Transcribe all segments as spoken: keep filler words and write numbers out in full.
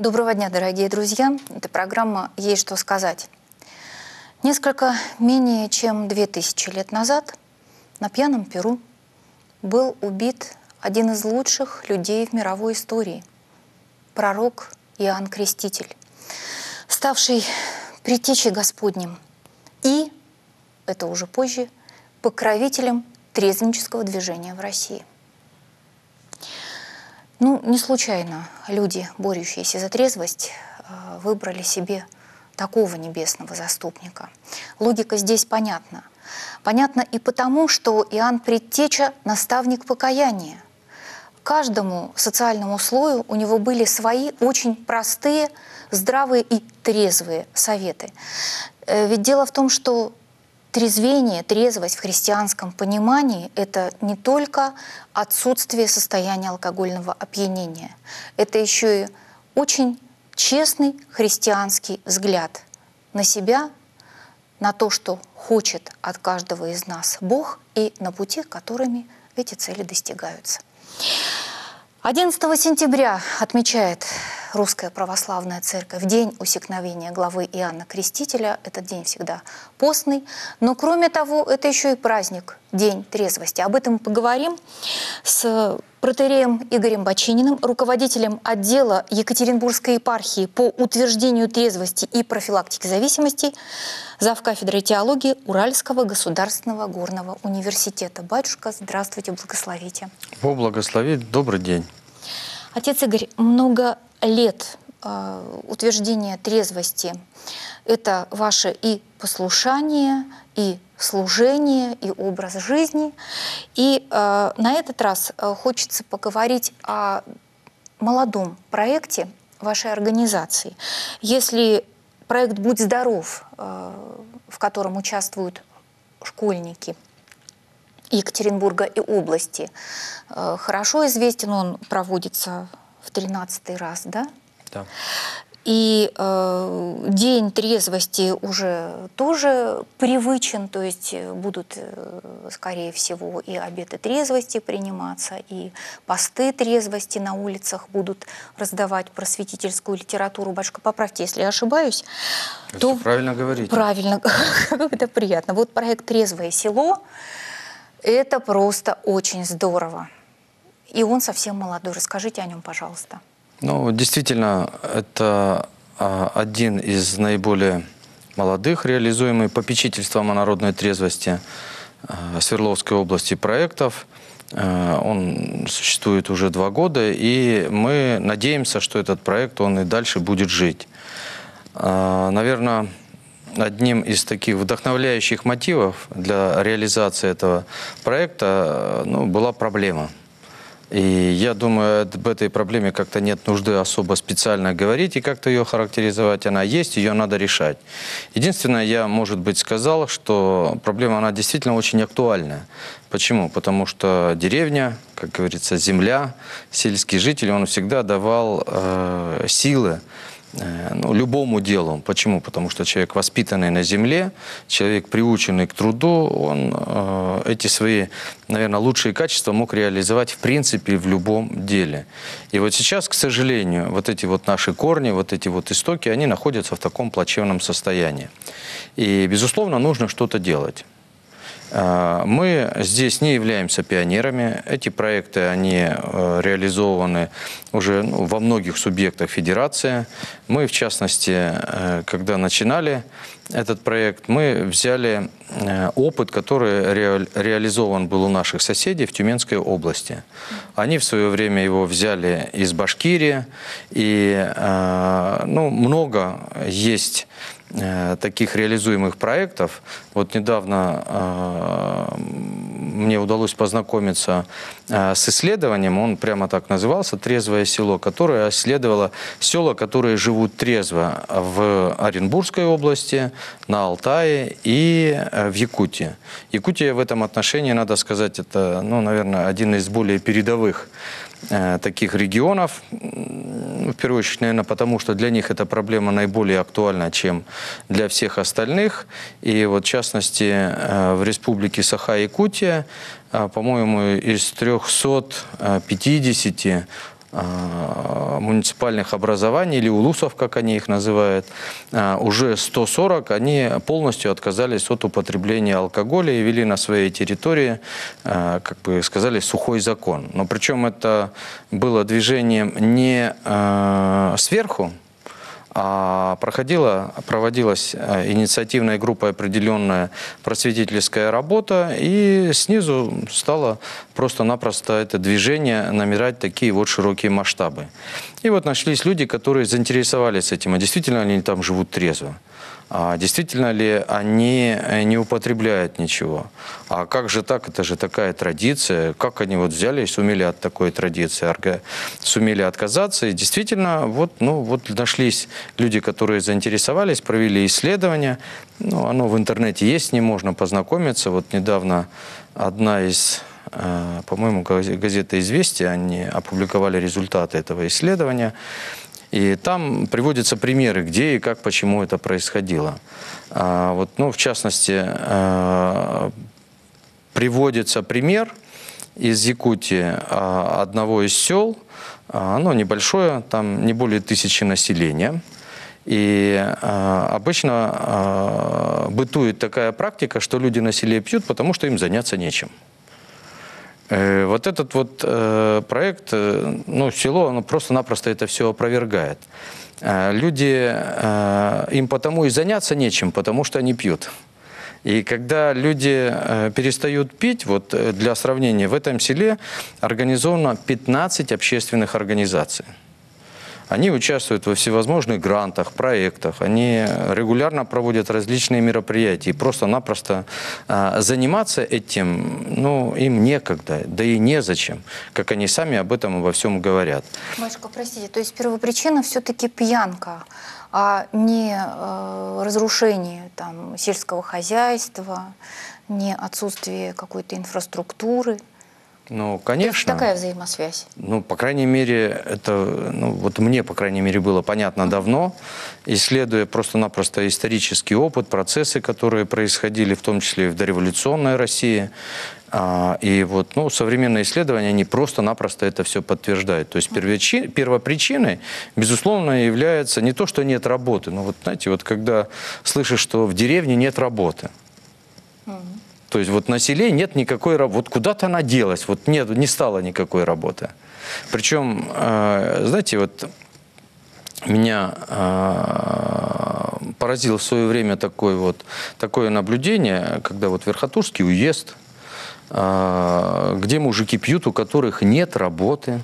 Доброго дня, дорогие друзья. Это программа «Есть что сказать». Несколько менее чем две тысячи лет назад на пьяном Перу был убит один из лучших людей в мировой истории – пророк Иоанн Креститель, ставший предтечей Господним и, это уже позже, покровителем трезвеннического движения в России. Ну, не случайно люди, борющиеся за трезвость, выбрали себе такого небесного заступника. Логика здесь понятна. Понятна и потому, что Иоанн Предтеча – наставник покаяния. Каждому социальному слою у него были свои очень простые, здравые и трезвые советы. Ведь дело в том, что трезвение, трезвость в христианском понимании – это не только отсутствие состояния алкогольного опьянения. Это еще и очень честный христианский взгляд на себя, на то, что хочет от каждого из нас Бог, и на пути, которыми эти цели достигаются. одиннадцатого сентября отмечает Русская Православная Церковь день усекновения главы Иоанна Крестителя. Этот день всегда постный. Но кроме того, это еще и праздник, День трезвости. Об этом мы поговорим с протоиереем Игорем Бочининым, руководителем отдела Екатеринбургской епархии по утверждению трезвости и профилактике зависимостей, завкафедрой теологии Уральского государственного горного университета. Батюшка, здравствуйте, благословите. Бог благословит, добрый день. Отец Игорь, много лет э, утверждения трезвости – это ваше и послушание, и служение, и образ жизни. И э, на этот раз э, хочется поговорить о молодом проекте вашей организации. Если проект «Будь здоров», э, в котором участвуют школьники Екатеринбурга и области, э, хорошо известен, он проводится в тринадцатый раз, да? Да. И э, день трезвости уже тоже привычен, то есть будут, э, скорее всего, и обеты трезвости приниматься, и посты трезвости на улицах будут раздавать просветительскую литературу. Батюшка, поправьте, если я ошибаюсь. Вы то правильно говорите. Правильно, это приятно. Вот проект «Трезвое село» – это просто очень здорово. И он совсем молодой. Расскажите о нем, пожалуйста. Ну, действительно, это а, один из наиболее молодых, реализуемый попечительством о народной трезвости а, Свердловской области проектов. А, он существует уже два года, и мы надеемся, что этот проект, он и дальше будет жить. А, наверное, одним из таких вдохновляющих мотивов для реализации этого проекта, ну, была проблема. И я думаю, об этой проблеме как-то нет нужды особо специально говорить и как-то ее характеризовать. Она есть, ее надо решать. Единственное, я, может быть, сказал, что проблема, она действительно очень актуальная. Почему? Потому что деревня, как говорится, земля, сельский житель, он всегда давал э, силы ну, любому делу. Почему? Потому что человек, воспитанный на земле, человек, приученный к труду, он э, эти свои, наверное, лучшие качества мог реализовать в принципе в любом деле. И вот сейчас, к сожалению, вот эти вот наши корни, вот эти вот истоки, они находятся в таком плачевном состоянии. И, безусловно, нужно что-то делать. Мы здесь не являемся пионерами. Эти проекты, они реализованы уже ну, во многих субъектах федерации. Мы, в частности, когда начинали этот проект, мы взяли опыт, который ре реализован был у наших соседей в Тюменской области. Они в свое время его взяли из Башкирии. И ну, много есть таких реализуемых проектов. Вот недавно э, мне удалось познакомиться э, с исследованием, он прямо так назывался, «Трезвое село», которое исследовало села, которые живут трезво в Оренбургской области, на Алтае и э, в Якутии. Якутия в этом отношении, надо сказать, это, ну, наверное, один из более передовых э, таких регионов. В первую очередь, наверное, потому что для них эта проблема наиболее актуальна, чем для всех остальных. И вот, в частности, в республике Саха-Якутия, по-моему, из трёхсот пятидесяти муниципальных образований, или улусов, как они их называют, уже сто сорок, они полностью отказались от употребления алкоголя и ввели на своей территории, как бы сказали, сухой закон. Но причем это было движением не сверху, а проходила, проводилась инициативной группой определенная просветительская работа, и снизу стало просто-напросто это движение набирать такие вот широкие масштабы. И вот нашлись люди, которые заинтересовались этим, а действительно ли они там живут трезво, а действительно ли они не употребляют ничего. А как же так? Это же такая традиция. Как они вот взяли и сумели от такой традиции, сумели отказаться. И действительно, вот, ну, вот нашлись люди, которые заинтересовались, провели исследования. Ну, оно в интернете есть, с ним можно познакомиться. Вот недавно одна из, по-моему, газета «Известия», они опубликовали результаты этого исследования. И там приводятся примеры, где и как, почему это происходило. А, вот, ну, в частности, а, приводится пример из Якутии а, одного из сел. А, оно небольшое, там не более тысячи населения. И а, обычно а, бытует такая практика, что люди на селе пьют, потому что им заняться нечем. Вот этот вот э, проект, э, ну, село, оно просто-напросто это все опровергает. Э, люди, э, им потому и заняться нечем, потому что они пьют. И когда люди э, перестают пить, вот для сравнения, в этом селе организовано пятнадцать общественных организаций. Они участвуют во всевозможных грантах, проектах, они регулярно проводят различные мероприятия. И просто-напросто а, заниматься этим, ну, им некогда, да и незачем, как они сами об этом обо всем говорят. Батюшка, простите, то есть первопричина все-таки пьянка, а не э, разрушение там, сельского хозяйства, не отсутствие какой-то инфраструктуры? Ну, конечно. Такая взаимосвязь. Ну, по крайней мере, это, ну, вот мне, по крайней мере, было понятно давно, исследуя просто-напросто исторический опыт, процессы, которые происходили, в том числе и в дореволюционной России. А, и вот, ну, современные исследования, они просто-напросто это все подтверждают. То есть первичи, первопричиной, безусловно, является не то, что нет работы, но вот, знаете, вот когда слышишь, что в деревне нет работы, то есть вот на селе нет никакой работы. Вот куда-то она делась, вот нет, не стало никакой работы. Причем, э, знаете, вот меня э, поразило в свое время такое, вот, такое наблюдение, когда вот Верхотурский уезд, э, где мужики пьют, у которых нет работы.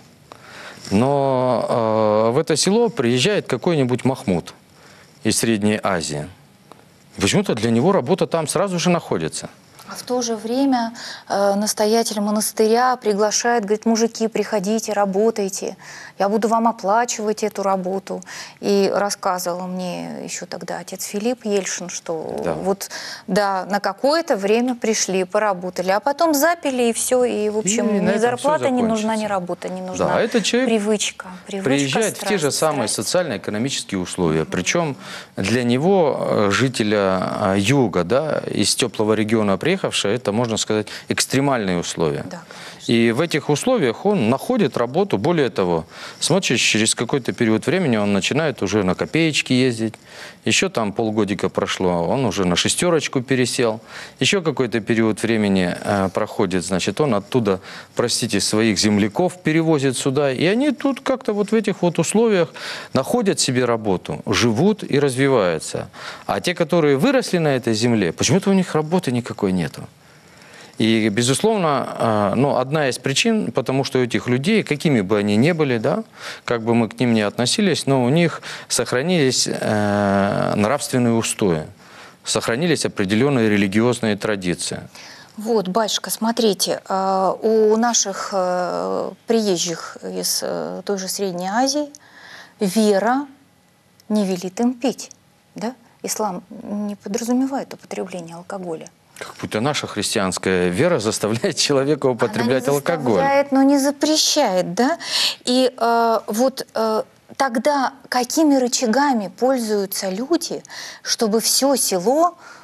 Но э, в это село приезжает какой-нибудь Махмуд из Средней Азии. Почему-то для него работа там сразу же находится. А в то же время э, настоятель монастыря приглашает, говорит, мужики, приходите, работайте, я буду вам оплачивать эту работу. И рассказывал мне еще тогда отец Филипп Ельшин, что да. вот, да, на какое-то время пришли, поработали, а потом запили, и все, и, в общем, и ни зарплата не нужна, ни работа не нужна. Да, этот человек привычка, привычка приезжает страсть, в те же самые социально-экономические условия. Mm-hmm. Причем для него, жителя юга, да, из теплого региона приехавшего, это, можно сказать, экстремальные условия. Да, и в этих условиях он находит работу. Более того, смотришь, через какой-то период времени он начинает уже на копеечки ездить. Еще там полгодика прошло, он уже на шестерочку пересел. Еще какой-то период времени э, проходит, значит, он оттуда, простите, своих земляков перевозит сюда. И они тут как-то вот в этих вот условиях находят себе работу, живут и развиваются. А те, которые выросли на этой земле, почему-то у них работы никакой нет. И, безусловно, ну, одна из причин, потому что у этих людей, какими бы они ни были, да, как бы мы к ним ни относились, но у них сохранились э, нравственные устои, сохранились определенные религиозные традиции. Вот, батюшка, смотрите, у наших приезжих из той же Средней Азии вера не велит им пить, да? Ислам не подразумевает употребление алкоголя. Как будто наша христианская вера заставляет человека употреблять алкоголь. Она не заставляет, но не запрещает, да? И э, вот э, тогда какими рычагами пользуются люди, чтобы все село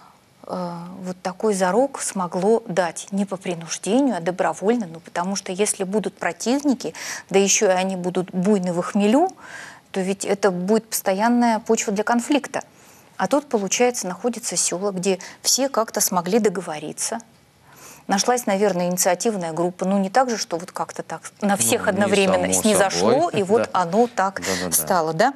э, вот такой зарок смогло дать не по принуждению, а добровольно, ну, потому что если будут противники, да еще и они будут буйны в хмелю, то ведь это будет постоянная почва для конфликта. А тут, получается, находится село, где все как-то смогли договориться. Нашлась, наверное, инициативная группа. Ну, не так же, что вот как-то так на всех Ну, одновременно не само снизошло, собой. и вот Да. оно так Да-да-да. стало, да?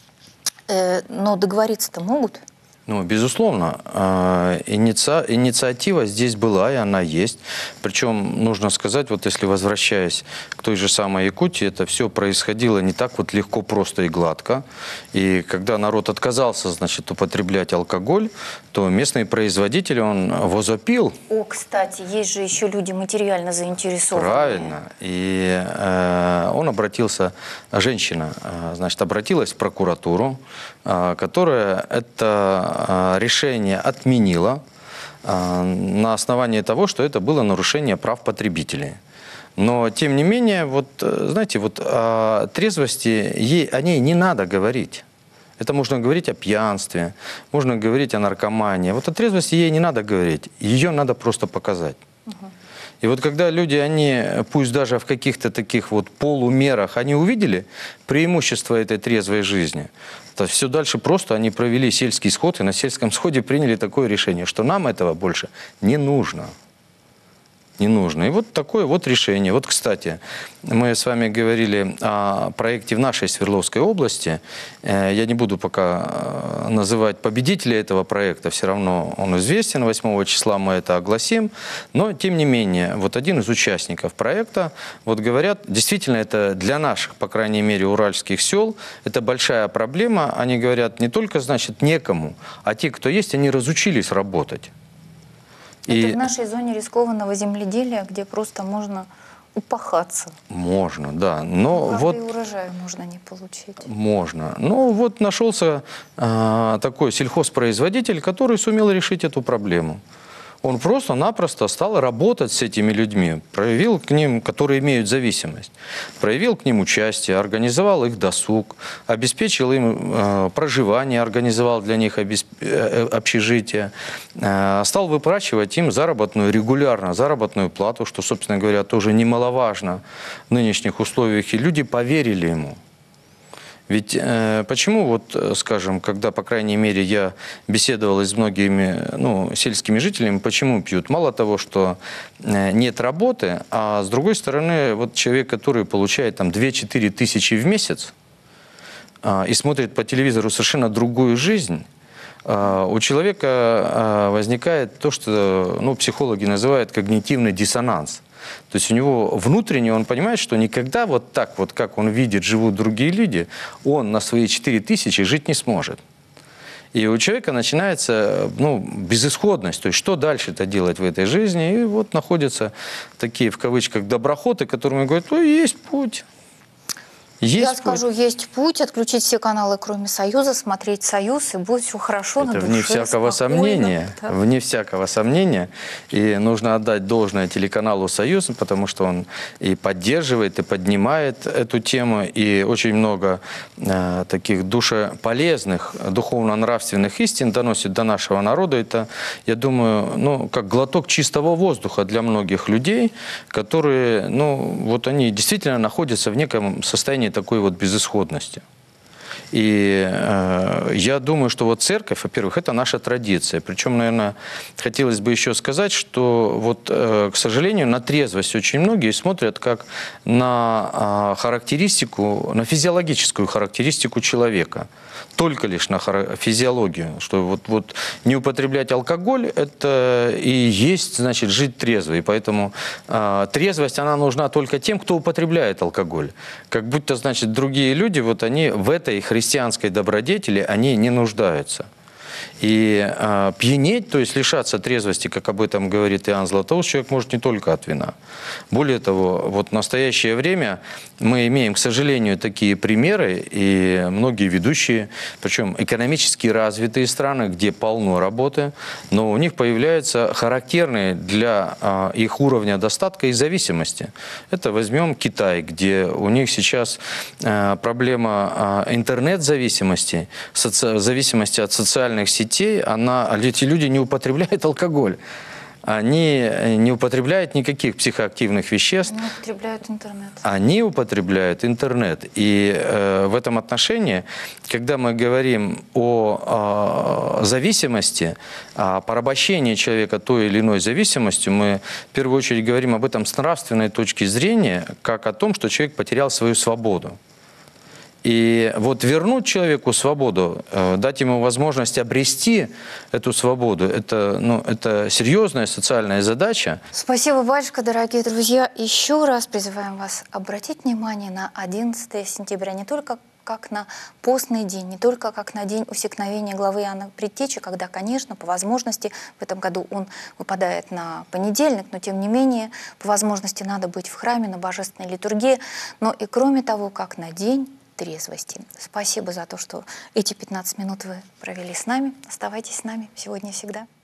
Э, но договориться-то могут? Ну, безусловно, э, иници- инициатива здесь была, и она есть. Причем, нужно сказать, вот если возвращаясь к той же самой Якутии, это все происходило не так вот легко, просто и гладко. И когда народ отказался, значит, употреблять алкоголь, то местный производитель, он возопил. О, кстати, есть же еще люди материально заинтересованные. Правильно. И э, он обратился, женщина, э, значит, обратилась в прокуратуру, э, которая это э, решение отменила э, на основании того, что это было нарушение прав потребителей. Но, тем не менее, вот, э, знаете, вот о трезвости ей, о ней не надо говорить. Это можно говорить о пьянстве, можно говорить о наркомании. Вот о трезвости ей не надо говорить, ее надо просто показать. Угу. И вот когда люди, они, пусть даже в каких-то таких вот полумерах, они увидели преимущество этой трезвой жизни, то все дальше просто они провели сельский сход, и на сельском сходе приняли такое решение, что нам этого больше не нужно. Не нужно. И вот такое вот решение. Вот, кстати, мы с вами говорили о проекте в нашей Свердловской области. Я не буду пока называть победителя этого проекта, все равно он известен, восьмого числа мы это огласим. Но, тем не менее, вот один из участников проекта, вот говорят, действительно, это для наших, по крайней мере, уральских сел, это большая проблема. Они говорят, не только, значит, некому, а те, кто есть, они разучились работать. Это И в нашей зоне рискованного земледелия, где просто можно упахаться. Можно, да. Но Правда, вот и урожая можно не получить. можно. Ну вот нашелся э, такой сельхозпроизводитель, который сумел решить эту проблему. Он просто-напросто стал работать с этими людьми, проявил к ним, которые имеют зависимость, проявил к ним участие, организовал их досуг, обеспечил им э, проживание, организовал для них обесп... э, общежитие, э, стал выплачивать им заработную, регулярно заработную плату, что, собственно говоря, тоже немаловажно в нынешних условиях, и люди поверили ему. Ведь э, почему, вот, скажем, когда, по крайней мере, я беседовал с многими ну, сельскими жителями, почему пьют? Мало того, что э, нет работы, а с другой стороны, вот человек, который получает там две-четыре тысячи в месяц э, и смотрит по телевизору совершенно другую жизнь, э, у человека э, возникает то, что ну, психологи называют когнитивный диссонанс. То есть у него внутренне он понимает, что никогда вот так вот, как он видит, живут другие люди, он на свои четыре тысячи жить не сможет. И у человека начинается ну, безысходность, то есть что дальше-то делать в этой жизни. И вот находятся такие, в кавычках, доброхоты, которым говорят, ну, есть путь. Есть Я путь. скажу, есть путь, отключить все каналы, кроме Союза, смотреть Союз, и будет все хорошо, Это на вне душе, всякого спокойно. сомнения, Да. вне всякого сомнения. И нужно отдать должное телеканалу «Союз», потому что он и поддерживает, и поднимает эту тему, и очень много э, таких душеполезных, духовно-нравственных истин доносит до нашего народа. Это, я думаю, ну, как глоток чистого воздуха для многих людей, которые, ну, вот они действительно находятся в неком состоянии такой вот безысходности. И э, я думаю, что вот церковь, во-первых, это наша традиция. Причем, наверное, хотелось бы еще сказать, что вот, э, к сожалению, на трезвость очень многие смотрят как на э, характеристику, на физиологическую характеристику человека. Только лишь на физиологию. Что вот, вот не употреблять алкоголь, это и есть, значит, жить трезво. И поэтому э, трезвость, она нужна только тем, кто употребляет алкоголь. Как будто, значит, другие люди, вот они в этой христианской добродетели, они не нуждаются. И э, пьянеть, то есть лишаться трезвости, как об этом говорит Иоанн Златоуст, человек может не только от вина. Более того, вот в настоящее время мы имеем, к сожалению, такие примеры, и многие ведущие, причем экономически развитые страны, где полно работы, но у них появляются характерные для э, их уровня достатка и зависимости. Это возьмем Китай, где у них сейчас э, проблема э, интернет-зависимости, соци- зависимости от социальных сетей, сетей, она, эти люди не употребляют алкоголь. Они не употребляют никаких психоактивных веществ. Они употребляют интернет. Они употребляют интернет. И э, в этом отношении, когда мы говорим о, о зависимости, о порабощении человека той или иной зависимостью, мы в первую очередь говорим об этом с нравственной точки зрения, как о том, что человек потерял свою свободу. И вот вернуть человеку свободу, дать ему возможность обрести эту свободу, это, ну, это серьезная социальная задача. Спасибо, батюшка, дорогие друзья. Еще раз призываем вас обратить внимание на одиннадцатое сентября не только как на постный день, не только как на день усекновения главы Иоанна Предтечи, когда, конечно, по возможности, в этом году он выпадает на понедельник, но тем не менее, по возможности надо быть в храме, на божественной литургии, но и кроме того, как на день трезвости. Спасибо за то, что эти пятнадцать минут вы провели с нами. Оставайтесь с нами сегодня и всегда.